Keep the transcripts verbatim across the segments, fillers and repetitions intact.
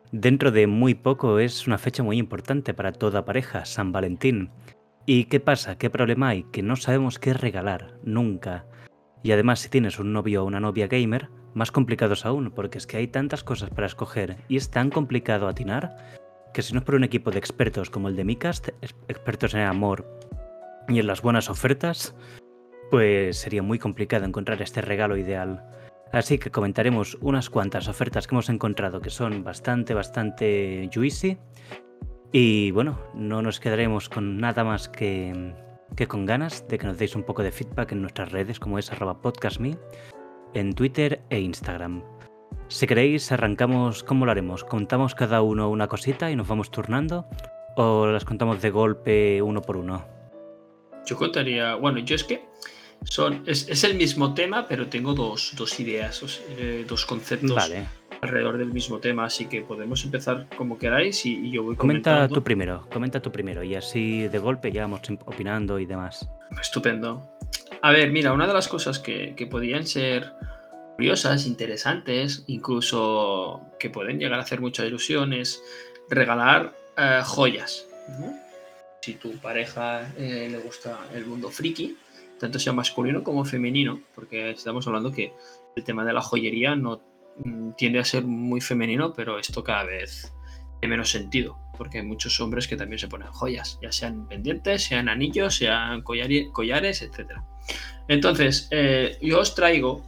Dentro de muy poco es una fecha muy importante para toda pareja, San Valentín. ¿Y qué pasa? ¿Qué problema hay? Que no sabemos qué regalar, nunca. Y además, si tienes un novio o una novia gamer, más complicados aún, porque es que hay tantas cosas para escoger y es tan complicado atinar que si no es por un equipo de expertos como el de Micast, es- expertos en el amor y en las buenas ofertas, pues sería muy complicado encontrar este regalo ideal. Así que comentaremos unas cuantas ofertas que hemos encontrado que son bastante, bastante juicy. Y bueno, no nos quedaremos con nada más que, que con ganas de que nos deis un poco de feedback en nuestras redes, como es arroba podcastme, en Twitter e Instagram. Si queréis, arrancamos, ¿cómo lo haremos? ¿Contamos cada uno una cosita y nos vamos turnando? ¿O las contamos de golpe uno por uno? Yo contaría, bueno, yo es que son, es, es el mismo tema, pero tengo dos, dos ideas, dos, eh, dos conceptos Vale. alrededor del mismo tema, así que podemos empezar como queráis y, y yo voy Comenta tú comentando. primero, comenta tú primero y así de golpe ya vamos opinando y demás. Estupendo. A ver, mira, una de las cosas que, que podían ser curiosas, interesantes, incluso que pueden llegar a hacer mucha ilusión es regalar eh, joyas, ¿no? Si tu pareja eh, le gusta el mundo friki, tanto sea masculino como femenino, porque estamos hablando que el tema de la joyería no mm, tiende a ser muy femenino, pero esto cada vez tiene menos sentido, porque hay muchos hombres que también se ponen joyas, ya sean pendientes, sean anillos, sean collari- collares, etcétera. Entonces, eh, yo os traigo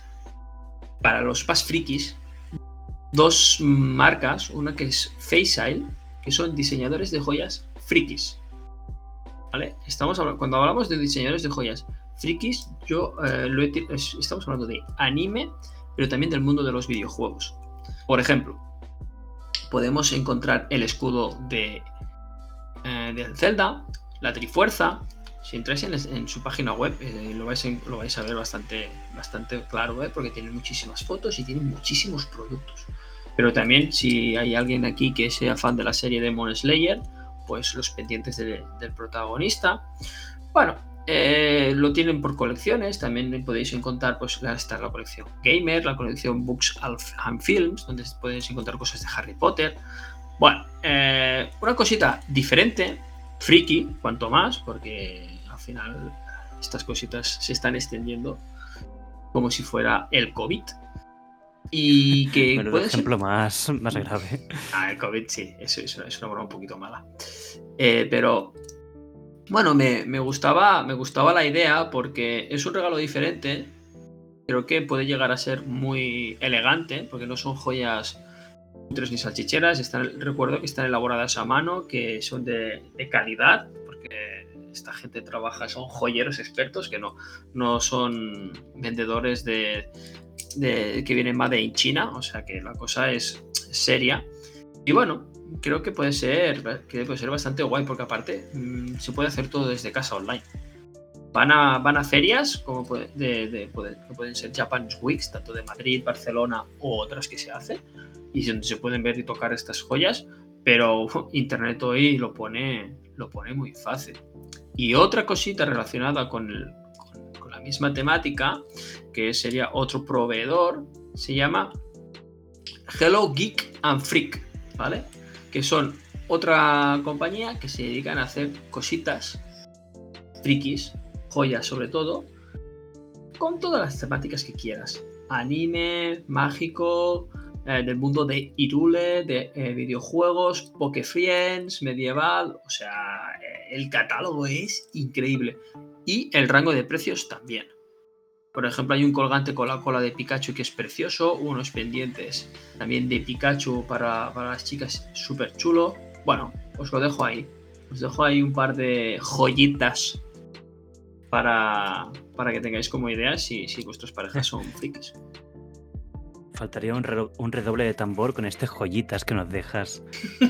para los más frikis dos marcas, una que es Faceile, que son diseñadores de joyas frikis. ¿Vale? Estamos hablando, cuando hablamos de diseñadores de joyas frikis, yo eh, lo he, estamos hablando de anime, pero también del mundo de los videojuegos. Por ejemplo, podemos encontrar el escudo de, eh, de Zelda, la Trifuerza. Si entráis en, en su página web, eh, lo, vais a, lo vais a ver bastante, bastante claro, ¿eh? Porque tienen muchísimas fotos y tienen muchísimos productos. Pero también, si hay alguien aquí que sea fan de la serie Demon Slayer, pues los pendientes de, del protagonista. Bueno, eh, lo tienen por colecciones, también podéis encontrar, pues está la colección Gamer, la colección Books and Films, donde podéis encontrar cosas de Harry Potter. Bueno, eh, una cosita diferente, friki, cuanto más, porque al final estas cositas se están extendiendo como si fuera el COVID. Y que Menudo puede ser... ejemplo más, más grave. Ah, el COVID sí, eso, eso es una broma un poquito mala. Eh, pero bueno, me, me, gustaba, me gustaba la idea porque es un regalo diferente. Creo que puede llegar a ser muy elegante, porque no son joyas ni salchicheras. Están, recuerdo que están elaboradas a mano, que son de, de calidad, porque esta gente trabaja, son joyeros expertos, que no, no son vendedores de, de que vienen más de China, o sea que la cosa es seria. Y bueno, creo que puede ser, que puede ser bastante guay, porque aparte mmm, se puede hacer todo desde casa online. Van a, van a ferias como puede, de, de, de, que pueden ser Japan Weeks, tanto de Madrid, Barcelona u otras que se hacen, y donde se pueden ver y tocar estas joyas, pero uh, internet hoy lo pone, lo pone muy fácil. Y otra cosita relacionada con, el, con, con la misma temática, que sería otro proveedor, se llama Hello Geek and Freak, ¿vale? Que son otra compañía que se dedican a hacer cositas frikis, joyas sobre todo, con todas las temáticas que quieras. Anime, mágico, eh, del mundo de Hyrule, de eh, videojuegos, Pokefriends, medieval, o sea, eh, el catálogo es increíble. Y el rango de precios también. Por ejemplo, hay un colgante con la cola de Pikachu que es precioso, unos pendientes también de Pikachu para, para las chicas, súper chulo. Bueno, os lo dejo ahí. Os dejo ahí un par de joyitas para, para que tengáis como idea si, si vuestras parejas son frikis. Faltaría un, re un redoble de tambor con este joyitas que nos dejas.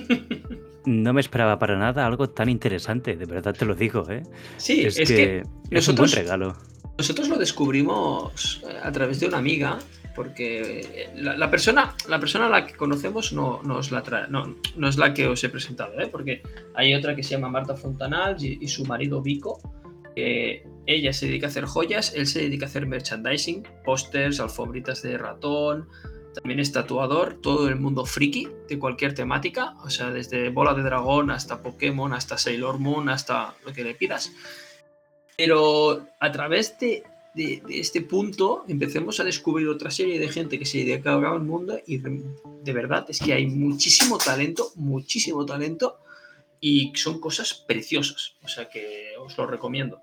No me esperaba para nada algo tan interesante, de verdad te lo digo, ¿eh? Sí, es, es que, que es nosotros, un buen regalo. Nosotros lo descubrimos a través de una amiga, porque la, la, persona, la persona a la que conocemos no, no, es la tra no, no es la que os he presentado, ¿eh? Porque hay otra que se llama Marta Fontanals y, y su marido Vico, que ella se dedica a hacer joyas, él se dedica a hacer merchandising, pósters, alfombritas de ratón, también es tatuador, todo el mundo friki de cualquier temática, o sea, desde Bola de Dragón hasta Pokémon, hasta Sailor Moon, hasta lo que le pidas. Pero a través de, de, de este punto empecemos a descubrir otra serie de gente que se dedica al mundo y de, de verdad es que hay muchísimo talento, muchísimo talento y son cosas preciosas, o sea que os lo recomiendo.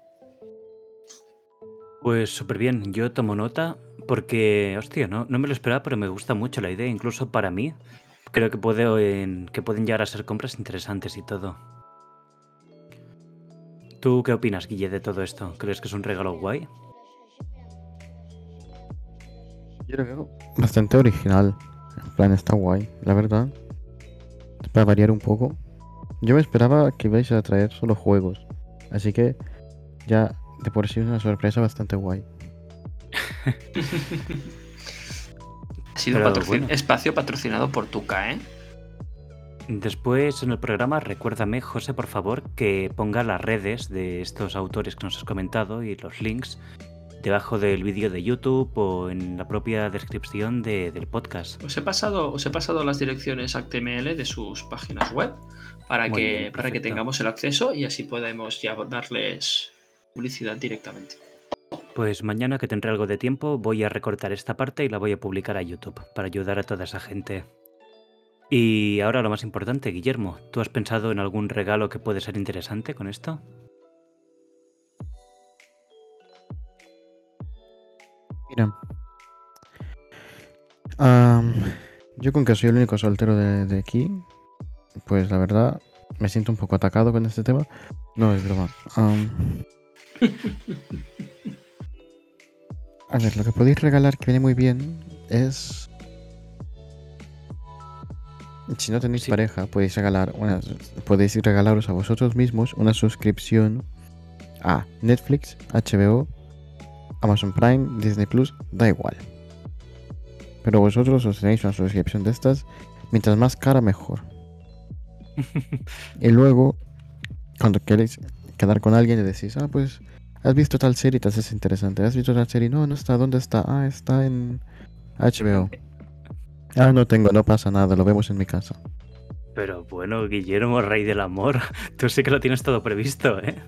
Pues súper bien, yo tomo nota porque, hostia, no, no me lo esperaba, pero me gusta mucho la idea, incluso para mí. Creo que, pueden, que pueden llegar a ser compras interesantes y todo. ¿Tú qué opinas, Guille, de todo esto? ¿Crees que es un regalo guay? Yo lo veo bastante original. En plan, está guay, la verdad. Para variar un poco. Yo me esperaba que ibais a traer solo juegos. Así que ya de por sí es una sorpresa bastante guay. Ha sido Pero patrocin- bueno. espacio patrocinado por Tuca, ¿eh? Después en el programa, recuérdame, José, por favor, que ponga las redes de estos autores que nos has comentado y los links debajo del vídeo de YouTube o en la propia descripción de- del podcast. Os he pasado, os he pasado las direcciones H T M L de sus páginas web para, Muy que, bien, para que perfecto. tengamos el acceso y así podemos ya darles publicidad directamente. Pues mañana que tendré algo de tiempo voy a recortar esta parte y la voy a publicar a YouTube para ayudar a toda esa gente. Y ahora lo más importante, Guillermo, ¿tú has pensado en algún regalo que puede ser interesante con esto? Mira. am, yo con que soy el único soltero de, de aquí, pues la verdad me siento un poco atacado con este tema. No, es broma. Am, a ver, lo que podéis regalar que viene muy bien es... Si no tenéis Sí. pareja, podéis regalar una, podéis regalaros a vosotros mismos una suscripción a Netflix, H B O, Amazon Prime, Disney Plus, da igual. Pero vosotros os tenéis una suscripción de estas, mientras más cara mejor. Y luego, cuando queréis quedar con alguien, le decís, ah, pues, ¿has visto tal serie? Te haces interesante. ¿Has visto tal serie? No, no está. ¿Dónde está? Ah, está en H B O. Ah, no tengo, no pasa nada, lo vemos en mi casa. Pero bueno, Guillermo, rey del amor, tú sí que lo tienes todo previsto, ¿eh?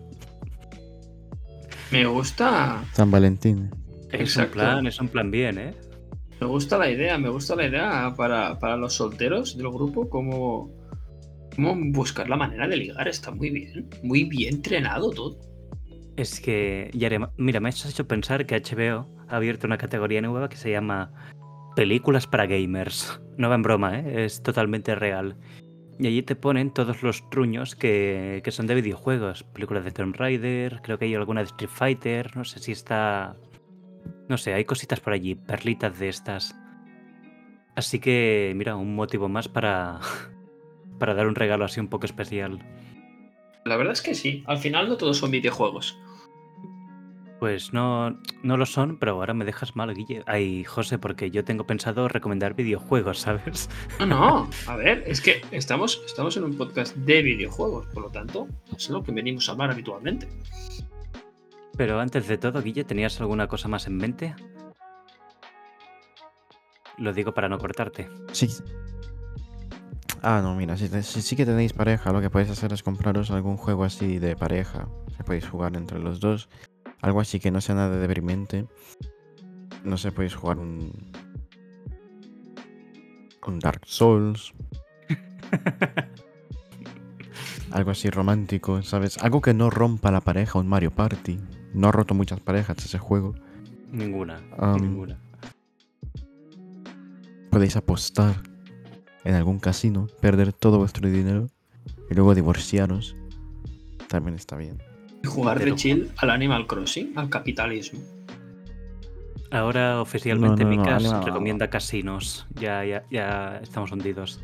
Me gusta. San Valentín. Es Exacto. un plan, es un plan bien, ¿eh? Me gusta la idea, me gusta la idea para, para los solteros del grupo, como, como buscar la manera de ligar. Está muy bien, muy bien entrenado todo. Es que, Yare, mira, me has hecho pensar que H B O ha abierto una categoría nueva que se llama Películas para Gamers. No va en broma, ¿eh? Es totalmente real. Y allí te ponen todos los truños que, que son de videojuegos. Películas de Tomb Raider, creo que hay alguna de Street Fighter, no sé si está... No sé, hay cositas por allí, perlitas de estas. Así que, mira, un motivo más para, para dar un regalo así un poco especial. La verdad es que sí, al final no todos son videojuegos. Pues no, no lo son, pero ahora me dejas mal, Guille. Ay, José, porque yo tengo pensado recomendar videojuegos, ¿sabes? No, no, a ver, es que estamos, estamos en un podcast de videojuegos, por lo tanto, es lo que venimos a hablar habitualmente. Pero antes de todo, Guille, ¿tenías alguna cosa más en mente? Lo digo para no cortarte. Sí. Ah, no, mira, si, te- si sí que tenéis pareja, lo que podéis hacer es compraros algún juego así de pareja, que podéis jugar entre los dos. Algo así que no sea nada deprimente. No sé, podéis jugar un... un Dark Souls. Algo así romántico, ¿sabes? Algo que no rompa la pareja, un Mario Party. No ha roto muchas parejas ese juego. Ninguna, Am, ninguna. Podéis apostar en algún casino, perder todo vuestro dinero y luego divorciaros. También está bien. Y jugar de Pero- chill al Animal Crossing, al capitalismo. Ahora oficialmente No, no, no, Micas anima- recomienda casinos. Ya, ya, ya estamos hundidos.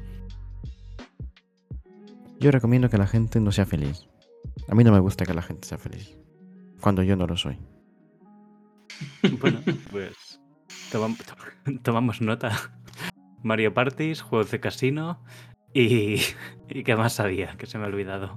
Yo recomiendo que la gente no sea feliz. A mí no me gusta que la gente sea feliz. Cuando yo no lo soy. Bueno, pues tomam- tomamos nota. Mario Parties, juegos de casino y... ¿Y qué más había? Que se me ha olvidado.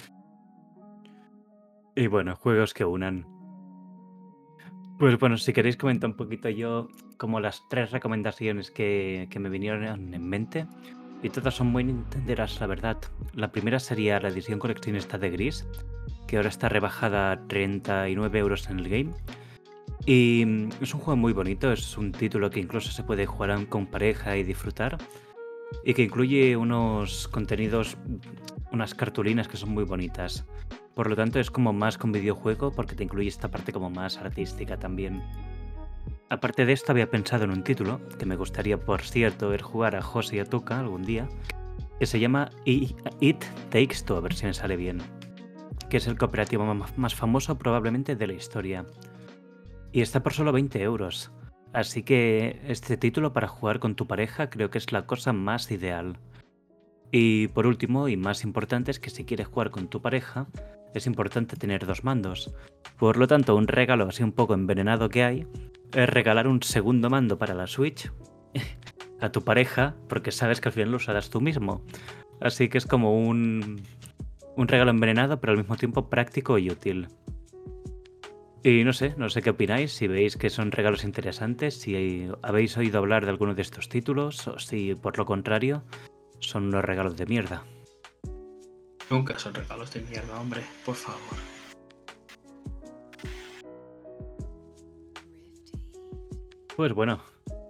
Y bueno, juegos que unan. Pues bueno, si queréis comentar un poquito yo como las tres recomendaciones que, que me vinieron en mente. Y todas son muy nintenderas, la verdad. La primera sería la edición coleccionista de Gris, que ahora está rebajada a treinta y nueve euros en el game. Y mm, es un juego muy bonito, es un título que incluso se puede jugar con pareja y disfrutar. Y que incluye unos contenidos, unas cartulinas que son muy bonitas. Por lo tanto, es como más que un videojuego porque te incluye esta parte como más artística también. Aparte de esto, había pensado en un título que me gustaría, por cierto, ver jugar a José y a Tuca algún día, que se llama I- It Takes Two, a ver si me sale bien, que es el cooperativo ma- más famoso probablemente de la historia. Y está por solo veinte euros. Así que este título para jugar con tu pareja creo que es la cosa más ideal. Y por último, y más importante, es que si quieres jugar con tu pareja, es importante tener dos mandos. Por lo tanto, un regalo así un poco envenenado que hay es regalar un segundo mando para la Switch a tu pareja, porque sabes que al final lo usarás tú mismo. Así que es como un, un regalo envenenado, pero al mismo tiempo práctico y útil. Y no sé, no sé qué opináis, si veis que son regalos interesantes, si habéis oído hablar de alguno de estos títulos, o si por lo contrario son unos regalos de mierda. Nunca son regalos de mierda, hombre, por favor. Pues bueno.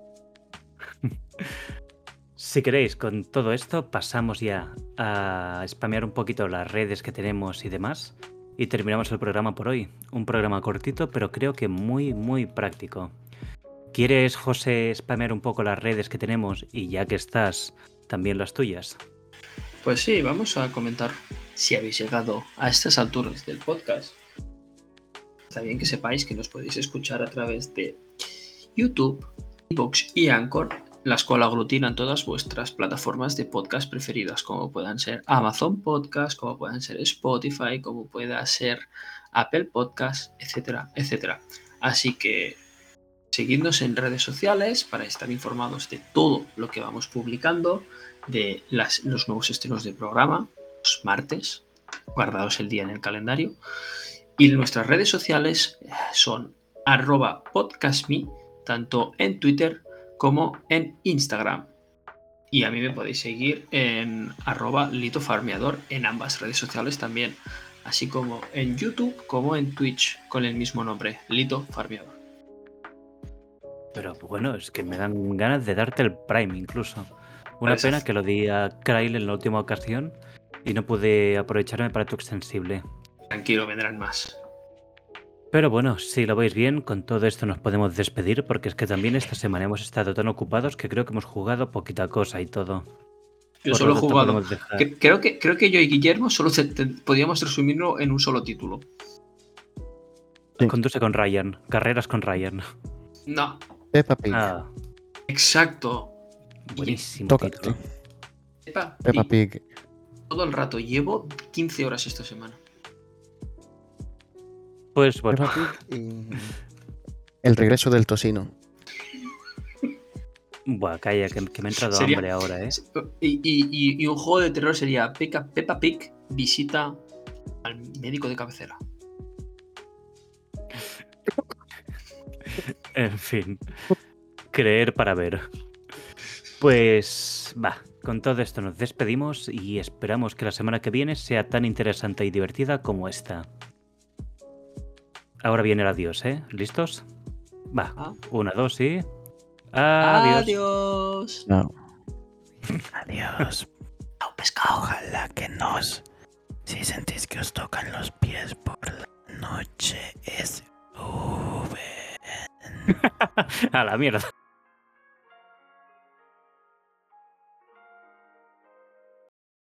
Si queréis, con todo esto pasamos ya a spamear un poquito las redes que tenemos y demás. Y terminamos el programa por hoy. Un programa cortito, pero creo que muy, muy práctico. ¿Quieres, José, spamear un poco las redes que tenemos y ya que estás, también las tuyas? Pues sí, vamos a comentar si habéis llegado a estas alturas del podcast. Está bien que sepáis que nos podéis escuchar a través de YouTube, iVoox y Anchor, las cuales aglutinan todas vuestras plataformas de podcast preferidas, como puedan ser Amazon Podcast, como puedan ser Spotify, como pueda ser Apple Podcast, etcétera, etcétera. Así que seguidnos en redes sociales para estar informados de todo lo que vamos publicando, de las, los nuevos estrenos de programa, los martes, guardados el día en el calendario. Y nuestras redes sociales son arroba podcastme, tanto en Twitter como en Instagram. Y a mí me podéis seguir en arroba litofarmeador en ambas redes sociales también, así como en YouTube como en Twitch con el mismo nombre, Lito Farmeador. Pero bueno, es que me dan ganas de darte el Prime incluso. Una Parece- pena que lo di a Krail en la última ocasión y no pude aprovecharme para tu extensible. Tranquilo, vendrán más. Pero bueno, si lo veis bien, con todo esto nos podemos despedir porque es que también esta semana hemos estado tan ocupados que creo que hemos jugado poquita cosa y todo. Yo Por solo lo he tanto, jugado. podemos dejar- Que- Creo que, creo que yo y Guillermo solo te- te- podíamos resumirlo en un solo título. Sí. Conduce con Ryan, carreras con Ryan. No, Peppa Pig. Ah, exacto. buenísimo Tócate. título. Peppa Peppa Pig. Pig. Todo el rato. Llevo quince horas esta semana. Pues bueno, Peppa Pig y el regreso del tocino. buah, calla, que, que me ha entrado Sería- hambre ahora, ¿eh? Y, y- y- y un juego de terror sería Peppa, Peppa Pig visita al médico de cabecera. En fin, creer para ver. Pues va, con todo esto nos despedimos y esperamos que la semana que viene sea tan interesante y divertida como esta. Ahora viene el adiós, ¿eh? ¿Listos? Va, Ah. una, dos y... Adiós. Adiós. No. Adiós. Chao, pescado. Ojalá que nos. Si sentís que os tocan los pies por la noche, es V. A la mierda.